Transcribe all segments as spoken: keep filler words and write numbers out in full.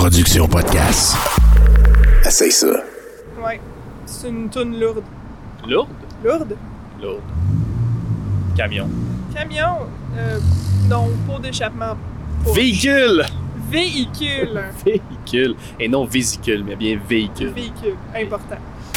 production podcast. Essaye ça. Ouais, c'est une toune lourde. Lourde? Lourde? Lourde. Camion. Camion? Euh, non, pour d'échappement. Pour... Véhicule! Véhicule. Véhicule. Et non vésicule, mais bien véhicule. Véhicule, important.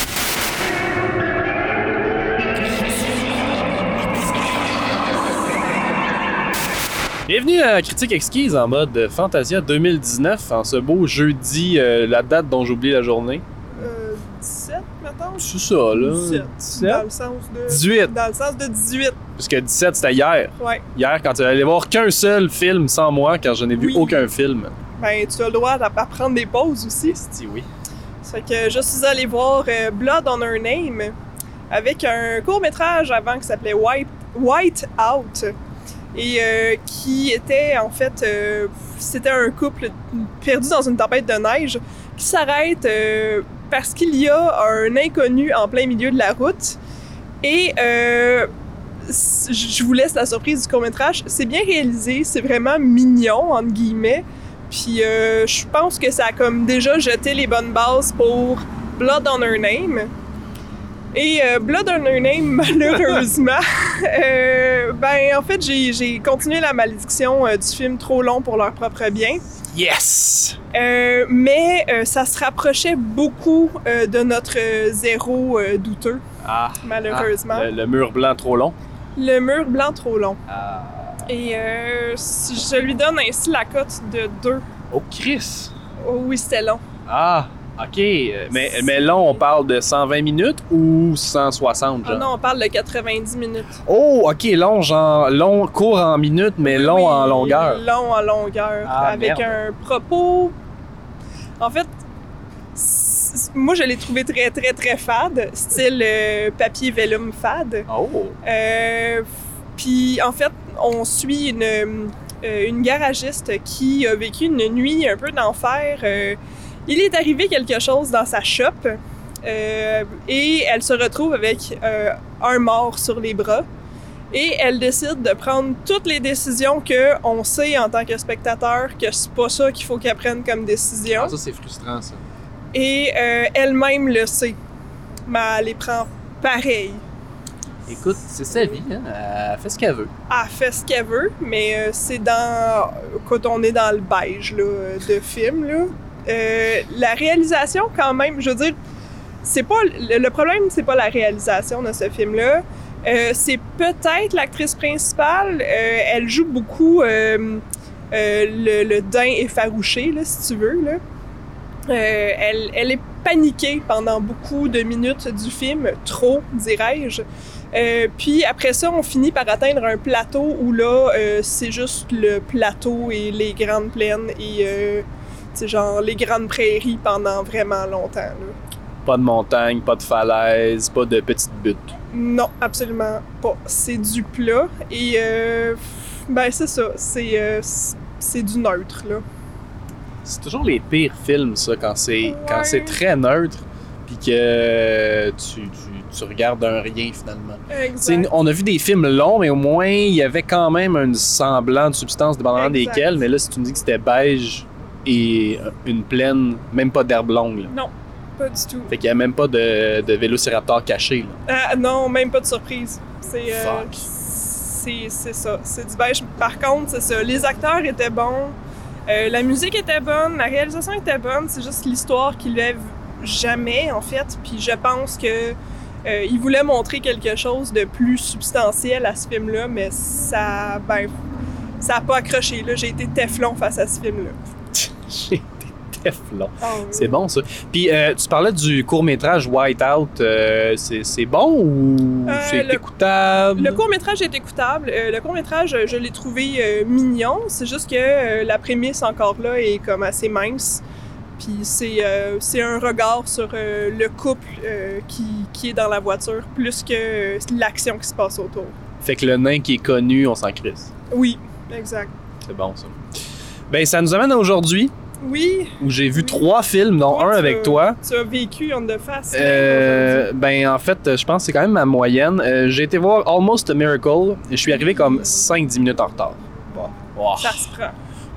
Bienvenue à Critique Exquise en mode Fantasia deux mille dix-neuf, en ce beau jeudi, euh, la date dont j'oublie la journée. Euh, dix-sept, mettons? C'est ça, là. dix-sept. dix-sept? Dans le sens de... dix-huit. Dans le sens de dix-huit. Parce que dix-sept, c'était hier. Ouais. Hier, quand tu allais voir qu'un seul film sans moi, car je n'ai vu Oui. aucun film. Ben, tu as le droit à prendre des pauses aussi. Si oui. Ça fait que je suis allée voir euh, Blood on Her Name avec un court-métrage avant qui s'appelait White, White Out et euh, qui était en fait, euh, c'était un couple perdu dans une tempête de neige qui s'arrête euh, parce qu'il y a un inconnu en plein milieu de la route et euh, je vous laisse la surprise du court-métrage. C'est bien réalisé, c'est vraiment mignon, entre guillemets. Puis euh, je pense que ça a comme déjà jeté les bonnes bases pour Blood on Her Name. Et euh, Blood on Her Name, malheureusement, euh, ben en fait, j'ai, j'ai continué la malédiction euh, du film trop long pour leur propre bien. Yes! Euh, mais euh, ça se rapprochait beaucoup euh, de notre euh, zéro euh, douteux, Ah! malheureusement. Ah, le, le mur blanc trop long. Le mur blanc trop long. Ah! Et euh, je lui donne ainsi la cote de deux. Oh, Chris! Oh oui, c'était long. Ah! OK. Mais, mais long, on parle de cent vingt minutes ou cent soixante, genre? Ah non, on parle de quatre-vingt-dix minutes. Oh, OK, long, genre, long, court en minutes, mais long Oui, en longueur. Long en longueur. Ah, avec merde. un propos... En fait, c- moi, je l'ai trouvé très, très, très fade. Style euh, papier vellum fade. Oh! Euh, Puis, en fait, on suit une, euh, une garagiste qui a vécu une nuit un peu d'enfer. Euh, il est arrivé quelque chose dans sa shop euh, et elle se retrouve avec euh, un mort sur les bras. Et elle décide de prendre toutes les décisions qu'on sait en tant que spectateur que c'est pas ça qu'il faut qu'elle prenne comme décision. Ah, ça, c'est frustrant, ça. Et euh, elle-même le sait. Mais elle les prend pareil. Écoute, c'est sa vie, hein? Elle fait ce qu'elle veut. Elle fait ce qu'elle veut, mais euh, c'est dans... Quand on est dans le beige là, de film, là. Euh, la réalisation, quand même, je veux dire, c'est pas... Le le problème, c'est pas la réalisation de ce film-là. Euh, c'est peut-être l'actrice principale. Euh, elle joue beaucoup euh, euh, le, le daim effarouché, là, si tu veux, là. Euh, elle, elle est paniquée pendant beaucoup de minutes du film, trop, dirais-je. Euh, puis après ça, on finit par atteindre un plateau où là, euh, c'est juste le plateau et les grandes plaines et euh, c'est genre les grandes prairies pendant vraiment longtemps, là. Pas de montagne, pas de falaise, pas de petites buttes. Non, absolument pas. C'est du plat et euh, ben c'est ça, c'est, euh, c'est du neutre, là. C'est toujours les pires films, ça, quand c'est, Ouais. quand c'est très neutre, puis que tu, tu, tu regardes un rien, finalement. T'sais, Exact. on a vu des films longs, mais au moins, il y avait quand même un semblant de substance, dépendamment Exact. desquels. Mais là, si tu me dis que c'était beige et une plaine, même pas d'herbe longue, là. Non, pas du tout. Fait qu'il y a même pas de, de vélociraptor caché, là. Ah, non, même pas de surprise. C'est, euh, Fuck. c'est, c'est ça, c'est du beige. Par contre, c'est ça, les acteurs étaient bons, euh, la musique était bonne, la réalisation était bonne, c'est juste l'histoire qui lève jamais, en fait. Puis je pense que euh, ils voulaient montrer quelque chose de plus substantiel à ce film-là, mais ça, ben, ça a pas accroché, là. J'ai été Teflon face à ce film-là. J'ai été Teflon. Oh, oui. C'est bon, ça. Puis, euh, tu parlais du court-métrage White Out. Euh, c'est, c'est bon ou Euh, c'est le- écoutable? Le court-métrage est écoutable. Euh, le court-métrage, je l'ai trouvé euh, mignon. C'est juste que euh, la prémisse, encore là, est comme assez mince. Puis c'est, euh, c'est un regard sur euh, le couple euh, qui, qui est dans la voiture, plus que euh, l'action qui se passe autour. Fait que le nain qui est connu, on s'en crisse. Oui, exact. C'est bon, ça. Ben, ça nous amène à aujourd'hui, Oui. où j'ai vu Oui. trois films, dont Toi, un tu avec as- toi. Tu as vécu on the face. Euh, ben, en fait, je pense que c'est quand même ma moyenne. Euh, j'ai été voir Almost a Miracle. Et je suis arrivé comme cinq dix minutes en retard. Bon. Oh. Ça se prend.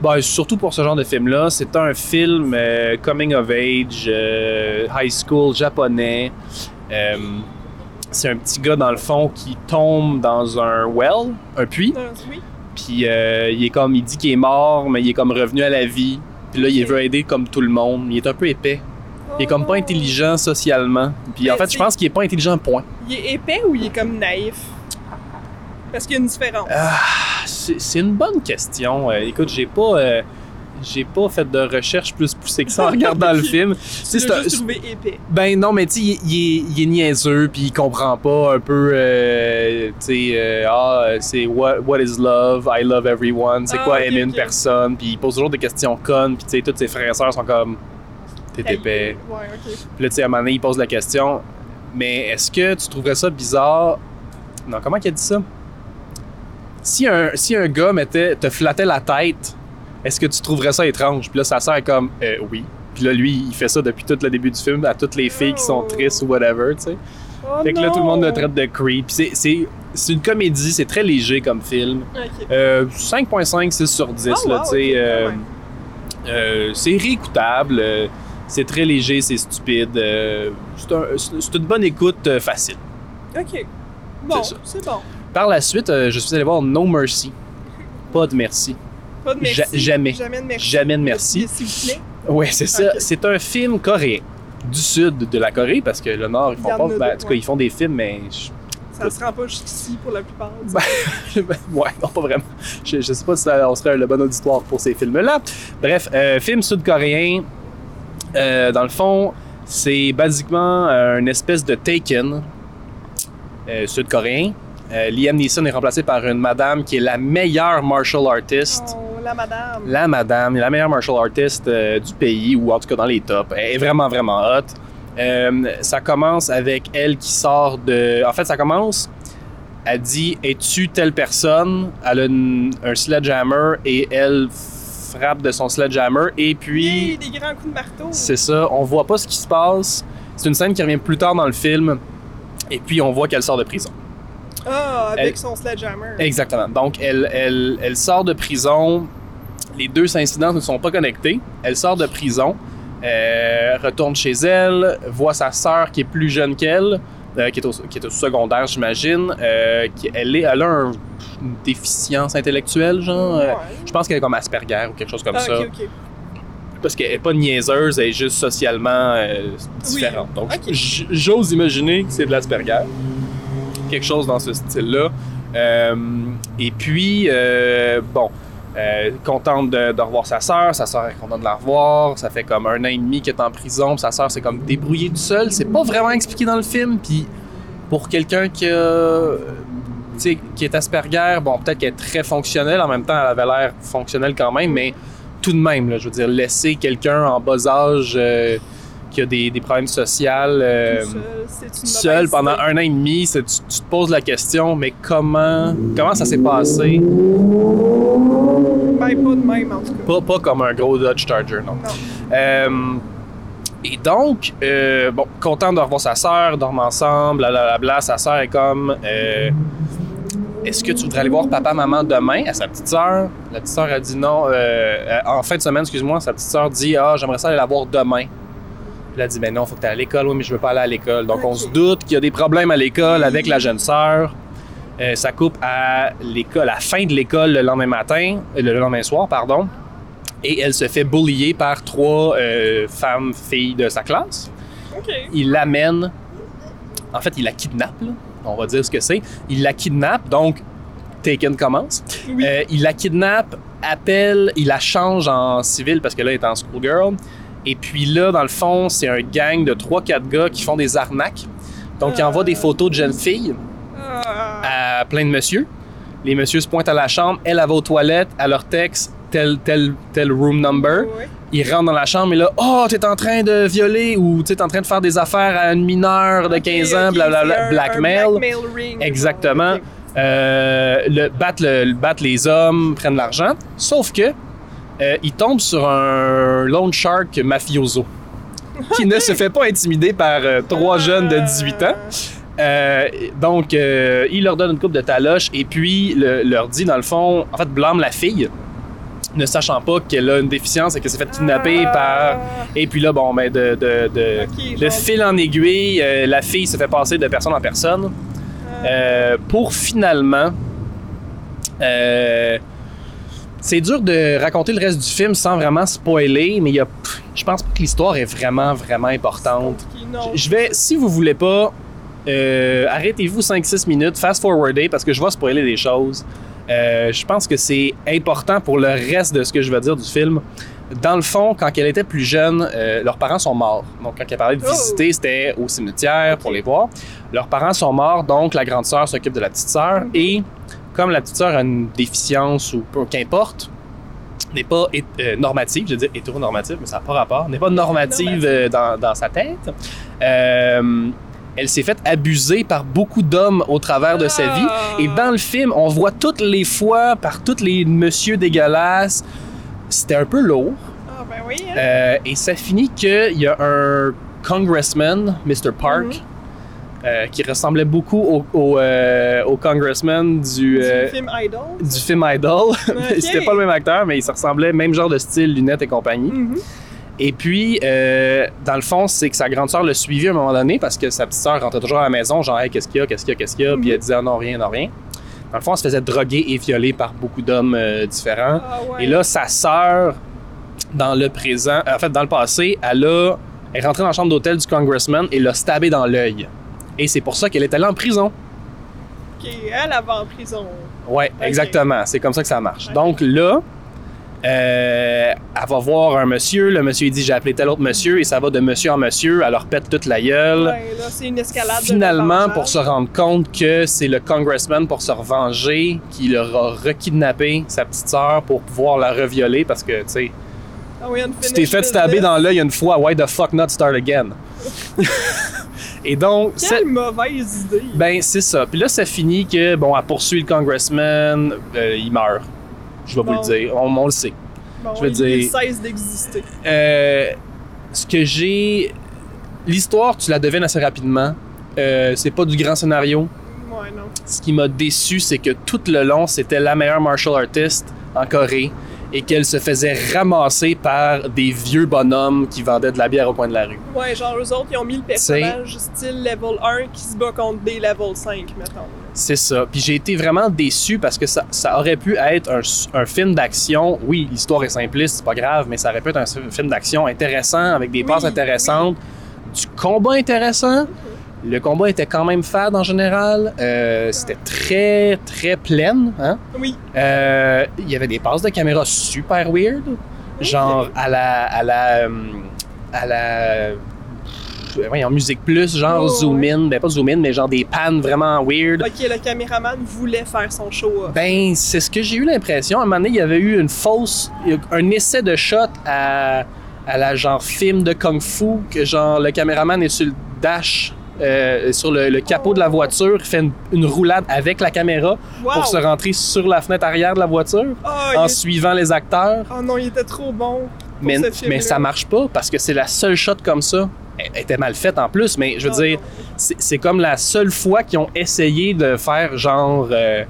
Ben, surtout pour ce genre de film-là, c'est un film euh, coming of age, euh, high school japonais. Euh, c'est un petit gars, dans le fond, qui tombe dans un well, un puits. Non, oui. Puis euh, il est comme, il dit qu'il est mort, mais il est comme revenu à la vie. Puis là, il veut aider comme tout le monde. Il est un peu épais. Il est comme pas intelligent socialement. Puis en fait, je pense qu'il est pas intelligent, point. Il est épais ou il est comme naïf? Parce qu'il y a une différence. Ah, c'est, c'est une bonne question. Euh, écoute, j'ai pas, euh, j'ai pas fait de recherche plus poussée que ça en regardant le film. Tu l'as juste trouvé épais. Ben non, mais tu sais, il, il, est, il est niaiseux, puis il comprend pas un peu, euh, tu sais, euh, ah, c'est what, what is love? I love everyone. C'est ah, quoi okay, aimer okay. une personne? Puis il pose toujours des questions connes, puis tu sais, tous ses frères et sœurs sont comme, t'es épais. Ouais, ok. Puis là, tu sais, à un moment donné, il pose la question, mais est-ce que tu trouverais ça bizarre? Non, comment il a dit ça? Si un, si un gars mettait, te flattait la tête, est-ce que tu trouverais ça étrange? Puis là, sa sœur est comme, euh, oui. Puis là, lui, il fait ça depuis tout le début du film à toutes les filles qui sont tristes ou whatever, tu sais. Oh fait que là, non. tout le monde le traite de creep. Puis c'est, c'est, c'est une comédie, c'est très léger comme film. Ok. Euh, cinq virgule cinq, six sur dix, Oh, là, wow, tu sais. ok, euh, ouais. euh, c'est réécoutable, euh, c'est très léger, c'est stupide. euh, c'est, un, c'est, c'est une bonne écoute euh, facile. Ok. Bon, C'est ça. c'est bon. Par la suite, euh, je suis allé voir No Mercy. Pas de merci. Pas de merci. Ja- jamais. Jamais de merci. Jamais de merci. S'il vous plaît. Oui, c'est ça. Ok. C'est un film coréen. Du sud de la Corée, parce que le nord, ils Il y font en pas. a Ben, d'autres, en tout cas, ouais. ils font des films, mais. je- Ça se rend pas jusqu'ici pour la plupart. Ben, ouais, non, pas vraiment. Je, je sais pas si ça, on serait le bon auditoire pour ces films-là. Bref, euh, film sud-coréen. Euh, dans le fond, c'est basiquement euh, une espèce de Taken euh, sud-coréen. Euh, Liam Neeson est remplacé par une madame qui est la meilleure martial artist. Oh, la madame. La madame, la meilleure martial artist euh, du pays, ou en tout cas dans les tops. Elle est vraiment, vraiment hot. Euh, ça commence avec elle qui sort de... En fait, ça commence... Elle dit « Es-tu telle personne? » Elle a une- un sledgehammer et elle frappe de son sledgehammer. Et puis, Yay, des grands coups de marteau. c'est ça, on voit pas ce qui se passe. C'est une scène qui revient plus tard dans le film. Et puis, on voit qu'elle sort de prison. Ah, avec Elle- son sledgehammer. Exactement. Donc, elle, elle, elle sort de prison. Les deux incidents ne sont pas connectés. Elle sort de prison, euh, retourne chez elle, voit sa sœur qui est plus jeune qu'elle, euh, qui, est au, qui est au secondaire, j'imagine. Euh, qui, elle, est, elle a un- une déficience intellectuelle, genre. euh, Ouais. je pense qu'elle est comme Asperger ou quelque chose comme Ah, ça. ok, ok. Parce qu'elle n'est pas niaiseuse, elle est juste socialement euh, différente. Donc, Ok. j- j'ose imaginer que c'est de l'Asperger. Quelque chose dans ce style-là. Euh, et puis, euh, bon, euh, contente de, de revoir sa sœur. Sa sœur est contente de la revoir. Ça fait comme un an et demi qu'elle est en prison. Puis sa sœur s'est comme débrouillée toute seule. C'est pas vraiment expliqué dans le film. Puis pour quelqu'un qui, a, tu sais, qui est Asperger, bon, peut-être qu'elle est très fonctionnelle. En même temps, elle avait l'air fonctionnelle quand même. Mais tout de même, là, je veux dire, laisser quelqu'un en bas âge euh, qui a des, des problèmes sociaux euh, Tout seul, c'est une seul mauvaise pendant idée. un an et demi, c'est- tu, tu te poses la question, mais comment, comment ça s'est passé? Ben, pas de même, en tout cas. Pas, pas comme un gros Dodge Charger, non. Non. Euh, et donc, euh, bon, content de revoir sa sœur, dorment ensemble, blablabla. Sa sœur est comme, euh, est-ce que tu voudrais aller voir papa, maman demain à sa petite sœur? La petite sœur a dit non. Euh, en fin de semaine, excuse-moi, sa petite sœur dit, ah, j'aimerais ça aller la voir demain. Puis elle a dit, ben non, faut que tu ailles à l'école. Oui, mais je veux pas aller à l'école. Donc, on Ok. se doute qu'il y a des problèmes à l'école avec la jeune sœur. Euh, ça coupe à l'école, à la fin de l'école le lendemain matin, euh, le lendemain soir, pardon. Et elle se fait bullier par trois euh, femmes, filles de sa classe. OK. Il l'amène, en fait, il la kidnappe, là. On va dire ce que c'est. Il la kidnappe, donc Taken commence. Oui. Euh, il la kidnappe, appelle, il la change en civil parce que là, elle est en schoolgirl. Et puis là, dans le fond, c'est un gang de trois quatre gars qui font des arnaques. Donc, ils Euh. envoient des photos de jeunes filles Ah. à plein de messieurs. Les messieurs se pointent à la chambre, elle, elle va aux toilettes, à leur texte, tel, tel, tel room number. Ouais. Ils rentrent dans la chambre et là, oh, t'es en train de violer ou t'es en train de faire des affaires à une mineure de quinze ans, Ok, blablabla, c'est un- blackmail. un blackmail ring. Exactement. Ok. Euh, le, battre, le, le- battre les hommes, prennent l'argent. Sauf que euh, ils tombent sur un loan shark mafioso qui ne se fait pas intimider par euh, trois jeunes de dix-huit ans. Euh, donc, euh, il leur donne une coupe de taloche et puis le- leur dit, dans le fond, en fait, blâme la fille ne sachant pas qu'elle a une déficience et qu'elle s'est fait kidnapper Ah. par... Et puis là, bon, ben, de, de, de, Ok, de genre- fil en aiguille, euh, la fille se fait passer de personne en personne euh, pour finalement... Euh, c'est dur de raconter le reste du film sans vraiment spoiler, mais il y a, pff, je pense pas que l'histoire est vraiment, vraiment importante. Ok, non. Je vais, si vous voulez pas, euh, arrêtez-vous cinq six minutes, fast-forwardez, parce que je vais spoiler des choses. Euh, je pense que c'est important pour le reste de ce que je vais dire du film. Dans le fond, quand elle était plus jeune, euh, leurs parents sont morts. Donc, quand elle parlait de Oh. visiter, c'était au cimetière pour les voir. Leurs parents sont morts, donc la grande sœur s'occupe de la petite sœur. Mhm. Et comme la petite sœur a une déficience ou peu qu'importe, n'est pas é- euh, normative, je veux dire hétéronormative, mais ça n'a pas rapport, n'est pas normative euh, dans, dans sa tête, euh, elle s'est faite abuser par beaucoup d'hommes au travers de sa vie. Ah. Et dans le film, on voit toutes les fois, par tous les messieurs dégueulasses, c'était un peu lourd. Ah, ben oui. Hein? Euh, et ça finit qu'il y a un congressman, mister Park, Mhm. euh, qui ressemblait beaucoup au, au, euh, au congressman du, Du euh, film Idol. du film Idol. Ok. C'était pas le même acteur, mais il se ressemblait, même genre de style, lunettes et compagnie. Mhm. Et puis, euh, dans le fond, c'est que sa grande sœur l'a suivi à un moment donné parce que sa petite sœur rentrait toujours à la maison, genre, hey, qu'est-ce qu'il y a, qu'est-ce qu'il y a, qu'est-ce qu'il y a, puis elle disait, ah, non, rien, non, rien. Dans le fond, elle se faisait droguer et violer par beaucoup d'hommes euh, différents. Ah, ouais. Et là, sa sœur, dans le présent, en fait, dans le passé, elle a, elle est rentrée dans la chambre d'hôtel du congressman et l'a stabé dans l'œil. Et c'est pour ça qu'elle est allée en prison. Ok, elle, elle va en prison. Ouais, Ok. exactement. C'est comme ça que ça marche. Ok. Donc là, euh, elle va voir un monsieur. Le monsieur, il dit, j'ai appelé tel autre monsieur. Et ça va de monsieur en monsieur. Elle leur pète toute la gueule. Ouais, là, c'est une escalade. de Finalement, revanchage. pour se rendre compte que c'est le congressman, pour se revenger, qui leur a rekidnappé sa petite sœur pour pouvoir la revioler parce que, tu sais, Ah oui, une tu t'es fait stabber dans l'œil une fois, why the fuck not start again? Et donc, Quelle c'est- mauvaise idée. ben c'est ça. Puis là, ça finit que, bon, elle poursuit le congressman, euh, il meurt. Je vais vous Bon. le dire, on, on le sait. bon, je veux il, dire- il cesse d'exister. Euh, ce que j'ai... L'histoire, tu la devines assez rapidement. Euh, c'est pas du grand scénario. Ouais, non. Ce qui m'a déçu, c'est que tout le long, c'était la meilleure martial artist en Corée et qu'elle se faisait ramasser par des vieux bonhommes qui vendaient de la bière au coin de la rue. Ouais, genre, eux autres, ils ont mis le personnage style level un qui se bat contre des level cinq, mettons. C'est ça. Puis j'ai été vraiment déçu parce que ça, ça aurait pu être un, un film d'action. Oui, l'histoire est simpliste, c'est pas grave, mais ça aurait pu être un film d'action intéressant, avec des Oui, passes intéressantes, du combat intéressant. Le combat était quand même fade en général. Euh, c'était très, très plein. Hein? Oui. Euh, Il y avait des passes de caméra super weird. Genre à la... À la, euh, à la voyons, Musique Plus, genre Oh, zoom ouais. in. Ben pas zoom in, mais genre des pannes vraiment weird. Ok, le caméraman voulait faire son show. Ben, c'est ce que j'ai eu l'impression. À un moment donné, il y avait eu une fausse... un essai de shot à, à la genre film de Kung Fu, que genre le caméraman est sur le dash, euh, sur le, le capot de la voiture, il fait une, une roulade avec la caméra Wow. pour se rentrer sur la fenêtre arrière de la voiture Oh, en il... suivant les acteurs. oh non, il était trop bon. pour Mais, ce film-là. mais ça marche pas parce que c'est la seule shot comme ça. Elle était mal faite en plus, mais je veux Oh, dire, non. c'est c'est comme la seule fois qu'ils ont essayé de faire genre euh,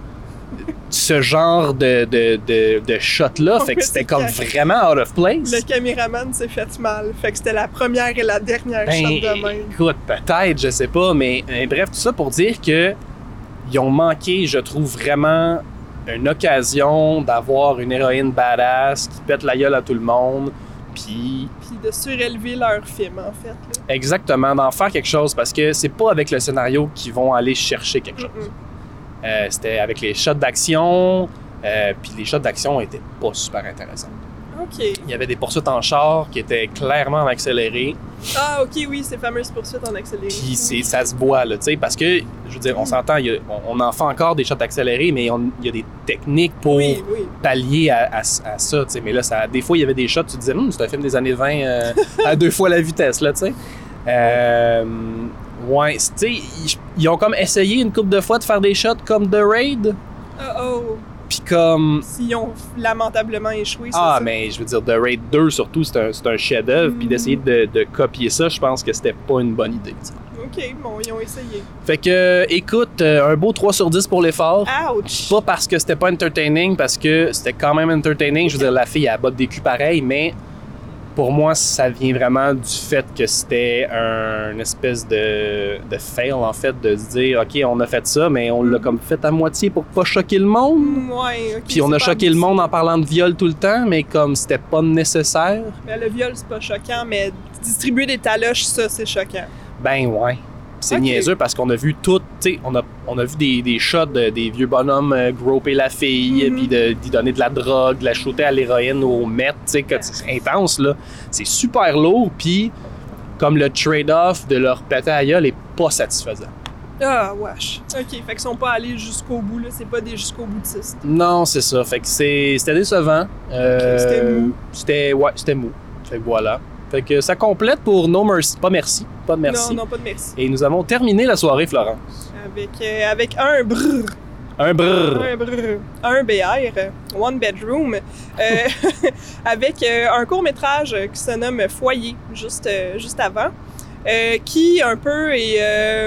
ce genre de, de, de, de shot-là. Oh, Fait que mais c'était c'est comme correct. vraiment out of place. Le caméraman s'est fait mal. Fait que c'était la première et la dernière Ben, shot de même. écoute, peut-être, je sais pas, mais euh, bref, tout ça pour dire que ils ont manqué, je trouve, vraiment une occasion d'avoir une héroïne badass qui pète la gueule à tout le monde, puis Puis de surélever leur film, en fait. Là. exactement, d'en faire quelque chose, parce que c'est pas avec le scénario qu'ils vont aller chercher quelque chose. Mm-mm. Euh, c'était avec les shots d'action, euh, puis les shots d'action étaient pas super intéressants. OK. Il y avait des poursuites en char qui étaient clairement en accéléré, Ah, OK, oui, ces fameuses poursuites en accéléré. puis c'est, ça se voit, là, tu sais, parce que, je veux dire, on s'entend, il y a- on, on en fait encore des shots accélérés, mais on- il y a des techniques pour Oui, oui. pallier à, à- à ça, tu sais. Mais là, ça, des fois, il y avait des shots, tu te disais, Hum, c'est un film des années vingt euh, à deux fois la vitesse, là, tu sais. Euh, ouais, tu sais, ils, ils ont comme essayé une couple de fois de faire des shots comme The Raid, Oh, oh. puis comme... S'ils ont lamentablement échoué, c'est Ah, ça. mais je veux dire, The Raid deux, surtout, c'est un, c'est un chef-d'œuvre, puis Mm. d'essayer de, de copier ça, je pense que c'était pas une bonne idée, tu sais. OK, bon, ils ont essayé. Fait que, écoute, euh, un beau trois sur dix pour l'effort. Ouch! Pas parce que c'était pas entertaining, parce que c'était quand même entertaining. Je veux dire, la fille, elle botte des culs pareil, mais pour moi, ça vient vraiment du fait que c'était un une espèce de, de fail, en fait, de se dire, OK, on a fait ça, mais on l'a comme fait à moitié pour pas choquer le monde. Ouais, OK. Puis on a choqué le monde en parlant de viol tout le temps, mais comme c'était pas nécessaire. Ben, le viol, c'est pas choquant, mais distribuer des taloches, ça, c'est choquant. Ben ouais. C'est Ok. niaiseux parce qu'on a vu tout, tu sais, on a, on a vu des, des shots de, des vieux bonhommes euh, groper la fille, Mhm. puis de, d'y donner de la drogue, de la shooter à l'héroïne ou au meth, tu sais, que c'est intense, là. C'est super lourd, puis comme le trade-off de leur péter à gueule est pas satisfaisant. Ah, wesh. OK, fait qu'ils sont pas allés jusqu'au bout, là. C'est pas des jusqu'au boutistes. Non, c'est ça. Fait que c'est, c'était décevant. Euh, Ok, c'était mou. C'était, ouais, c'était mou. Fait que voilà. Fait que ça complète pour No Mercy. Pas merci. Pas de merci. Non, non, pas de merci. Et nous avons terminé la soirée, Florence. Avec, euh, avec un brrr. Un brrr. Un brrr. Un B R, euh, One Bedroom, euh, avec euh, un court-métrage qui se nomme Foyer, juste, euh, juste avant, euh, qui un peu est... euh,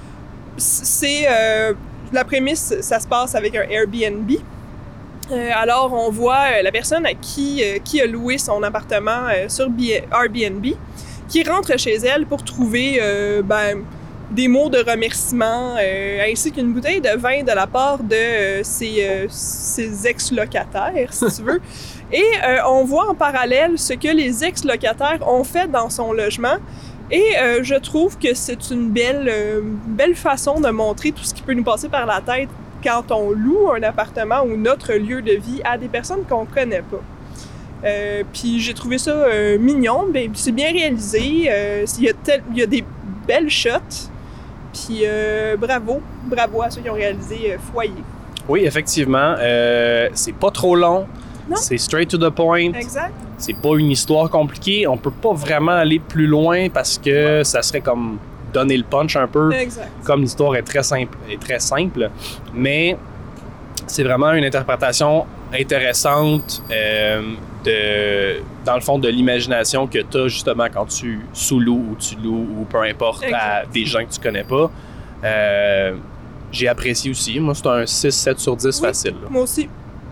c'est... euh, la prémisse, ça se passe avec un Airbnb. Euh, alors, on voit euh, la personne à qui, euh, qui a loué son appartement euh, sur B- Airbnb, qui rentre chez elle pour trouver euh, ben, des mots de remerciement, euh, ainsi qu'une bouteille de vin de la part de euh, ses, euh, ses ex-locataires, si tu veux. Et euh, on voit en parallèle ce que les ex-locataires ont fait dans son logement. Et euh, je trouve que c'est une belle, euh, belle façon de montrer tout ce qui peut nous passer par la tête quand on loue un appartement ou notre lieu de vie à des personnes qu'on connaît pas. Euh, puis j'ai trouvé ça euh, mignon, ben, c'est bien réalisé, euh, il y a tel, il y a des belles shots, puis euh, bravo, bravo à ceux qui ont réalisé euh, Foyer. Oui, effectivement. Euh, c'est pas trop long. Non. C'est straight to the point. Exact. C'est pas une histoire compliquée. On peut pas vraiment aller plus loin parce que ça serait comme donner le punch un peu. Exact. Comme l'histoire est très simple, est très simple. Mais c'est vraiment une interprétation intéressante euh, de, dans le fond, de l'imagination que tu as justement quand tu sous-loues ou tu loues ou peu importe à Exact. des gens que tu connais pas. Euh, j'ai apprécié aussi. Moi, c'est un six sept sur dix Oui. facile. Là. Moi aussi.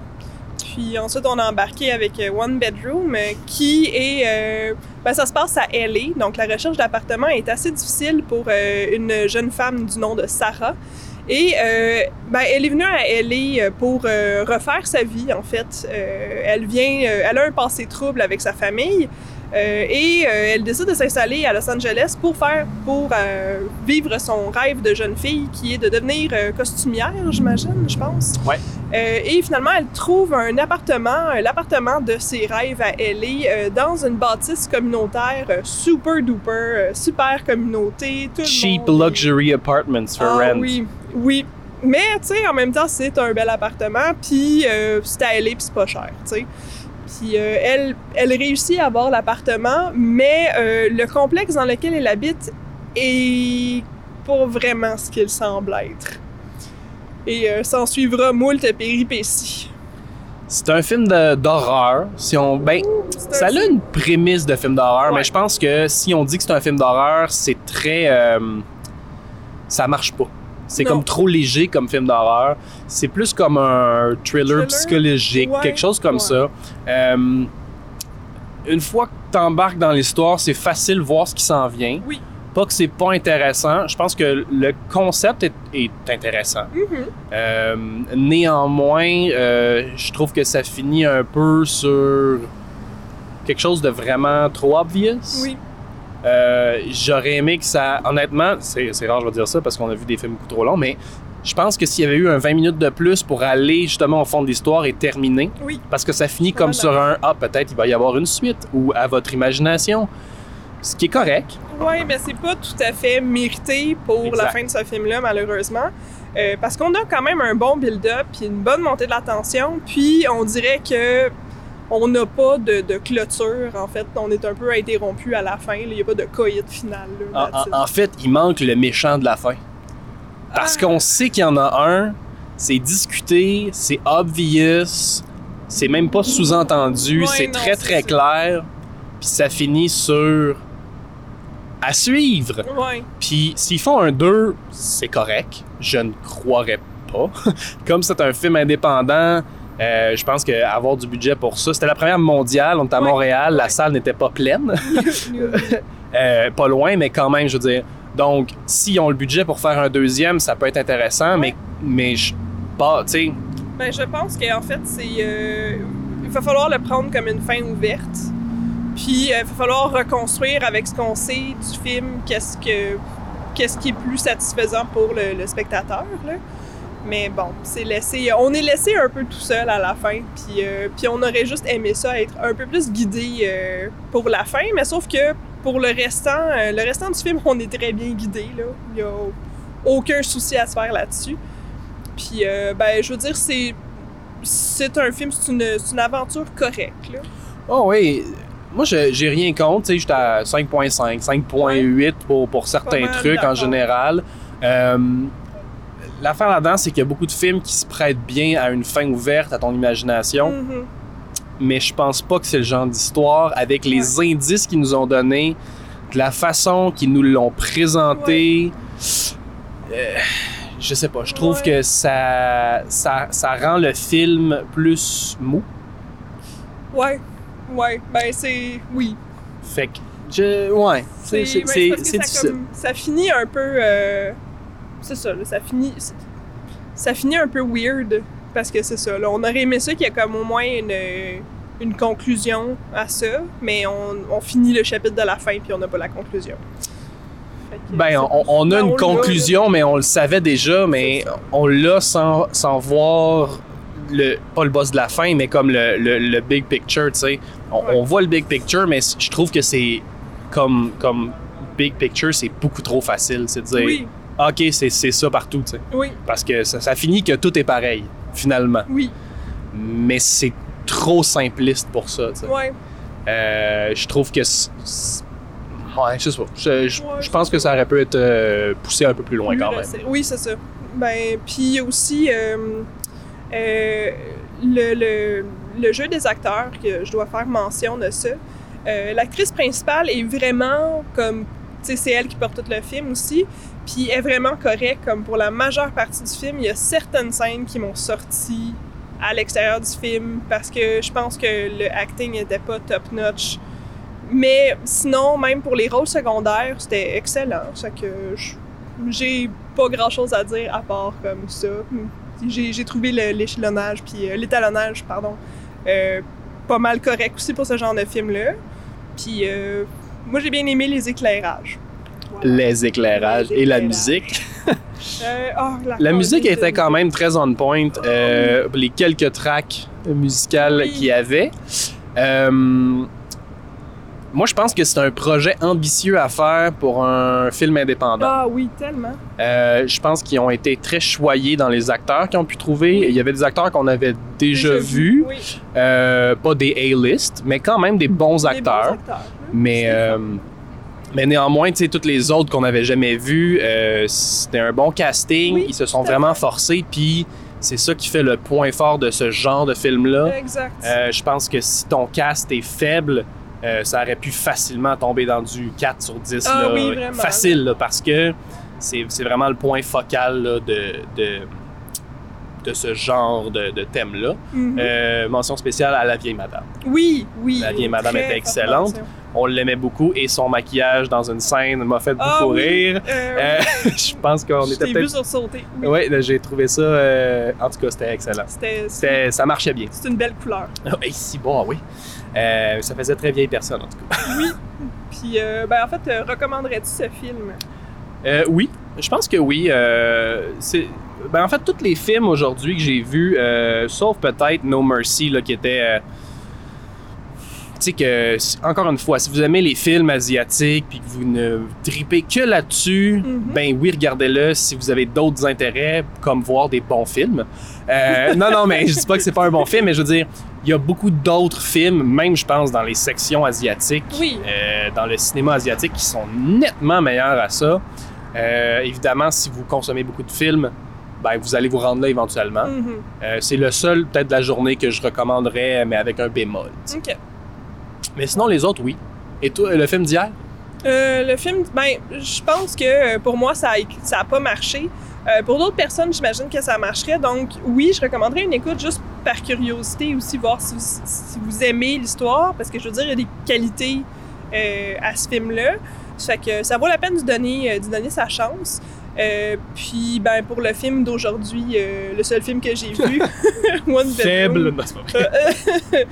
Puis ensuite, on a embarqué avec euh, One Bedroom, euh, qui est... euh, ben, ça se passe à L A, donc la recherche d'appartement est assez difficile pour euh, une jeune femme du nom de Sarah. Et euh, ben, elle est venue à L A pour euh, refaire sa vie, en fait. Euh, elle vient... euh, elle a un passé trouble avec sa famille. Euh, et euh, elle décide de s'installer à Los Angeles pour faire, pour euh, vivre son rêve de jeune fille, qui est de devenir euh, costumière, j'imagine, je pense. Ouais. Euh, et finalement, elle trouve un appartement, euh, l'appartement de ses rêves à L A, euh, dans une bâtisse communautaire euh, super duper, euh, super communauté. Tout le Cheap monde est- luxury apartments for ah, rent. oui, oui. Mais, tu sais, en même temps, c'est un bel appartement, puis euh, c'est à L A, puis c'est pas cher, tu sais. Puis euh, elle, elle réussit à avoir l'appartement, mais euh, le complexe dans lequel elle habite est pas vraiment ce qu'il semble être. Et euh, s'en suivra moult péripéties. C'est un film de- d'horreur. Si on, ben, C'est ça un a une prémisse de film d'horreur, Ouais. mais je pense que si on dit que c'est un film d'horreur, c'est très... euh, ça marche pas. C'est Non. comme trop léger comme film d'horreur. C'est plus comme un thriller, Thriller? psychologique, Ouais. quelque chose comme Ouais. ça. Euh, une fois que t'embarques dans l'histoire, c'est facile de voir ce qui s'en vient. Oui. Pas que c'est pas intéressant. Je pense que le concept est, est intéressant. Mhm. Euh, néanmoins, euh, je trouve que ça finit un peu sur quelque chose de vraiment trop obvious. Oui. Euh, j'aurais aimé que ça... Honnêtement, c'est, c'est rare je vais dire ça parce qu'on a vu des films beaucoup trop longs, mais je pense que s'il y avait eu un vingt minutes de plus pour aller justement au fond de l'histoire et terminer, Oui. parce que ça finit comme Voilà. sur un « Ah, peut-être il va y avoir une suite » ou « À votre imagination », ce qui est correct. Oui, mais c'est pas tout à fait mérité pour Exact. la fin de ce film-là, malheureusement. Euh, parce qu'on a quand même un bon build-up, puis une bonne montée de la tension, puis on dirait que on n'a pas de, de clôture, en fait. On est un peu interrompu à la fin. Il n'y a pas de coït final. Là, En, en- en fait, il manque le méchant de la fin. Parce Ah. qu'on sait qu'il y en a un, c'est discuté, c'est obvious, c'est même pas sous-entendu, Ouais, c'est non, très c'est très ça. clair, puis ça finit sur à suivre. Ouais. Puis s'ils font un deux, c'est correct. Je ne croirais pas. Comme c'est un film indépendant, euh, je pense qu'avoir du budget pour ça, c'était la première mondiale, on était à ouais. Montréal, ouais. la salle n'était pas pleine. euh, pas loin, mais quand même, je veux dire. Donc, s'ils ont le budget pour faire un deuxième, ça peut être intéressant, ouais. mais, mais je pas, tu sais. Ben, je pense qu'en fait, c'est. Euh, il va falloir le prendre comme une fin ouverte. Puis, il euh, va falloir reconstruire avec ce qu'on sait du film, qu'est-ce que qu'est-ce qui est plus satisfaisant pour le, le spectateur, là. Mais bon, c'est laissé, on est laissé un peu tout seul à la fin, puis, euh, puis on aurait juste aimé ça être un peu plus guidé euh, pour la fin, mais sauf que pour le restant, euh, le restant du film, on est très bien guidé, là. Il n'y a aucun souci à se faire là-dessus. Puis, euh, ben, je veux dire, c'est, c'est un film, c'est une, c'est une aventure correcte, là. Oh oui, moi, je, j'ai rien contre, tu sais, j'étais à cinq virgule cinq, cinq virgule huit pour, pour certains trucs en général. Euh, L'affaire là-dedans, c'est qu'il y a beaucoup de films qui se prêtent bien à une fin ouverte à ton imagination. Mm-hmm. Mais je pense pas que c'est le genre d'histoire avec les ouais. indices qu'ils nous ont donnés, de la façon qu'ils nous l'ont présenté. Ouais. Euh, je sais pas, je trouve ouais. que ça, ça, ça rend le film plus mou. Ouais, ouais, ben c'est... oui. Fait que, je... ouais, c'est, c'est, c'est, c'est, c'est difficile. Comme, ça finit un peu... Euh... C'est ça, là, ça finit... Ça finit un peu weird, parce que c'est ça, là, on aurait aimé ça qu'il y ait comme au moins une, une conclusion à ça, mais on, on finit le chapitre de la fin, puis on n'a pas la conclusion. Fait que, ben, on, on a une on conclusion, mais on le savait déjà, mais on l'a sans, sans voir, le, pas le boss de la fin, mais comme le, le, le big picture, tu sais. On, ouais. on voit le big picture, mais je trouve que c'est comme, comme big picture, c'est beaucoup trop facile, c'est de dire... Oui. OK, c'est, c'est ça partout, tu sais. Oui. Parce que ça, ça finit que tout est pareil, finalement. Oui. Mais c'est trop simpliste pour ça, tu sais. Ouais. Euh, je trouve que... C'est, c'est... Ouais, je sais pas. Je, je, ouais, je pense que ça aurait pu être euh, poussé un peu plus loin plus quand même. Resté. Oui, c'est ça. Ben, puis aussi, euh, euh, le, le, le jeu des acteurs, que je dois faire mention de ça, euh, l'actrice principale est vraiment comme... Tu sais, c'est elle qui porte tout le film aussi. Puis elle est vraiment correcte, comme pour la majeure partie du film. Il y a certaines scènes qui m'ont sorti à l'extérieur du film parce que je pense que le acting n'était pas top-notch. Mais sinon, même pour les rôles secondaires, c'était excellent. Ça que je, j'ai pas grand-chose à dire à part comme ça. J'ai, j'ai trouvé le, l'échelonnage, puis euh, l'étalonnage, pardon, euh, pas mal correct aussi pour ce genre de film-là. Puis euh, moi, j'ai bien aimé les éclairages. Voilà. Les éclairages les et la musique. euh, oh, la la musique était quand même très on point. Oh, euh, oui. Les quelques tracks musicales oui. qu'il y avait. Euh, moi, je pense que c'est un projet ambitieux à faire pour un film indépendant. Ah oui, tellement. Euh, je pense qu'ils ont été très choyés dans les acteurs qu'ils ont pu trouver. Oui. Il y avait des acteurs qu'on avait déjà, déjà vus. Vu. Oui. Euh, pas des A-list, mais quand même des bons acteurs. Des bons acteurs. Mais... Euh, Mais néanmoins, tu sais, toutes les autres qu'on n'avait jamais vues, euh, c'était un bon casting. Oui, ils se sont vraiment fait. forcés, puis c'est ça qui fait le point fort de ce genre de film-là. Exact. Euh, je pense que si ton cast est faible, euh, ça aurait pu facilement tomber dans du quatre sur dix. Ah, là, oui, vraiment. Facile, là, parce que c'est, c'est vraiment le point focal là, de, de, de ce genre de, de thème-là. Mm-hmm. Euh, mention spéciale à La Vieille Madame. Oui, oui. La Vieille Madame était excellente. On l'aimait beaucoup et son maquillage dans une scène m'a fait beaucoup ah, oui. rire. Euh, euh, je pense qu'on je était t'ai peut-être... vu sursauter. Oui, ouais, j'ai trouvé ça... Euh... En tout cas, c'était excellent. C'était, c'était... Ça marchait bien. C'est une belle couleur. Et si bon, oui. Euh, ça faisait très vieille personne, en tout cas. Oui. Puis, euh, ben, en fait, euh, recommanderais-tu ce film? Euh, oui, je pense que oui. Euh, c'est... Ben, en fait, tous les films aujourd'hui que j'ai vus, euh, sauf peut-être No Mercy, là, qui était... Euh... Tu sais que, encore une fois, si vous aimez les films asiatiques puis que vous ne tripez que là-dessus, mm-hmm. ben oui, regardez-le si vous avez d'autres intérêts, comme voir des bons films. Euh, non, non, mais je dis pas que c'est pas un bon film, mais je veux dire, il y a beaucoup d'autres films, même je pense dans les sections asiatiques, oui. euh, dans le cinéma asiatique, qui sont nettement meilleurs à ça. Euh, évidemment, si vous consommez beaucoup de films, ben vous allez vous rendre là éventuellement. Mm-hmm. Euh, c'est le seul, peut-être, de la journée que je recommanderais, mais avec un bémol. OK. Mais sinon, les autres, oui. Et toi, le film d'hier? Euh, le film, ben, je pense que pour moi, ça a, ça a pas marché. Euh, pour d'autres personnes, j'imagine que ça marcherait. Donc, oui, je recommanderais une écoute juste par curiosité aussi, voir si vous, si vous aimez l'histoire, parce que je veux dire, il y a des qualités euh, à ce film-là. Ça fait que ça vaut la peine de donner, euh, de donner sa chance. Euh, puis, ben, pour le film d'aujourd'hui, euh, le seul film que j'ai vu, One Bedroom. Faible, non, c'est pas vrai.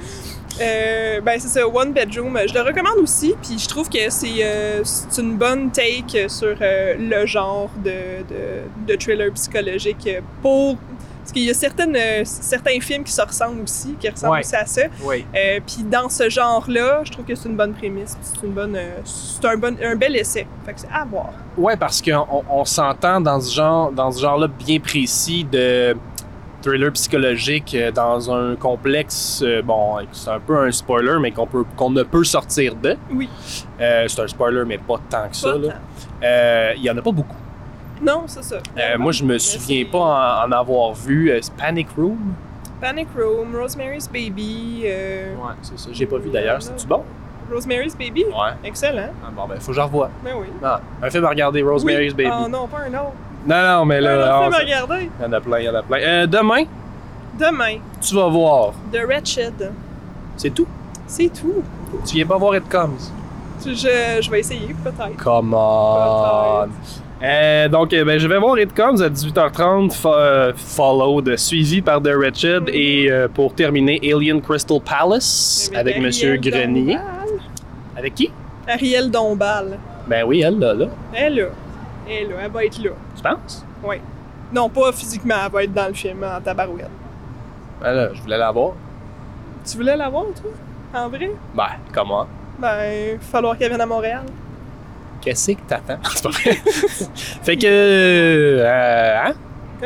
Euh, ben c'est ça, One Bedroom. Je le recommande aussi, puis je trouve que c'est, euh, c'est une bonne take sur euh, le genre de, de, de thriller psychologique pour... Parce qu'il y a certaines, euh, certains films qui se ressemblent aussi, qui ressemblent Ouais. aussi à ça. Oui. Euh, puis dans ce genre-là, je trouve que c'est une bonne prémisse, puis c'est, une bonne, euh, c'est un, bon, un bel essai. Fait que c'est à voir. Ouais, parce qu'on on s'entend dans ce genre, dans ce genre-là bien précis de thriller psychologique euh, dans un complexe, euh, bon, c'est un peu un spoiler, mais qu'on peut, qu'on ne peut sortir de. Oui. Euh, c'est un spoiler, mais pas tant que ça. Pas là. tant. Euh, Il y en a pas beaucoup. Non, c'est ça. Euh, moi, je me Mais souviens c'est- pas en, en avoir vu. Euh, c'est Panic Room? Panic Room, Rosemary's Baby. Euh... Ouais, c'est ça. J'ai pas vu d'ailleurs. C'est-tu bon? Rosemary's Baby? Ouais. Excellent. Ah, bon, ben, faut que je revoie. Ben oui. Ah, un film à regarder, Rosemary's oui. Baby. Oh non, pas un autre. Non, non, mais Un là, autre ah, film à ça- regarder. il y en a plein, il y en a plein. Euh, demain, Demain, tu vas voir. The Wretched. C'est tout. C'est tout. Tu viens pas voir It Comes. Je, je vais essayer, peut-être. Come on. Euh, donc, euh, ben, je vais voir It Comes à dix-huit heures trente, fo- euh, followed, suivi par The Wretched, Mhm. et euh, pour terminer, Alien Crystal Palace avec Ariel Monsieur Grenier. Dombal. Avec qui? Ariel Dombal. Ben oui, elle, là, là. Elle est là. Elle est là. Elle va être là. Tu penses? Oui. Non, pas physiquement. Elle va être dans le film en tabarouette. Ben là, je voulais la voir. Tu voulais la voir, toi? En vrai? Ben, comment? Ben, il va falloir qu'elle vienne à Montréal. Qu'est-ce que t'attends? C'est pas vrai. Fait que, euh, hein?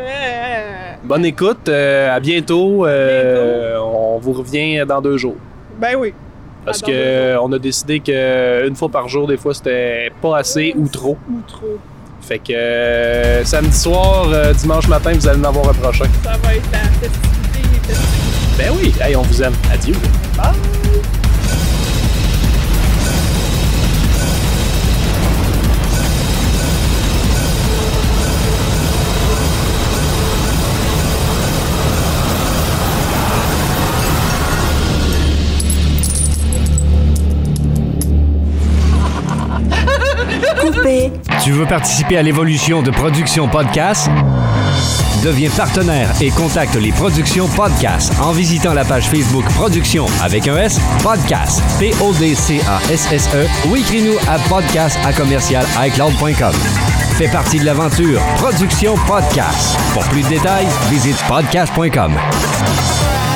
Euh, Bonne écoute, euh, à bientôt. Euh, on vous revient dans deux jours. Ben oui. Parce Ah, dans que deux euh, on a décidé qu'une fois par jour, des fois, c'était pas assez ou trop. Ou trop. Fait que euh, samedi soir, euh, dimanche matin, vous allez en avoir un prochain. Ça va être la festivité, les festivités. Ben oui, hey, on vous aime. Adieu. Bye! Coupé. Tu veux participer à l'évolution de Production Podcast? Deviens partenaire et contacte les Productions Podcast en visitant la page Facebook Production avec un S, Podcast, P O D C A S S E ou écris-nous à podcast à commercial iCloud point com. Fais partie de l'aventure Production Podcast. Pour plus de détails, visite podcast point com.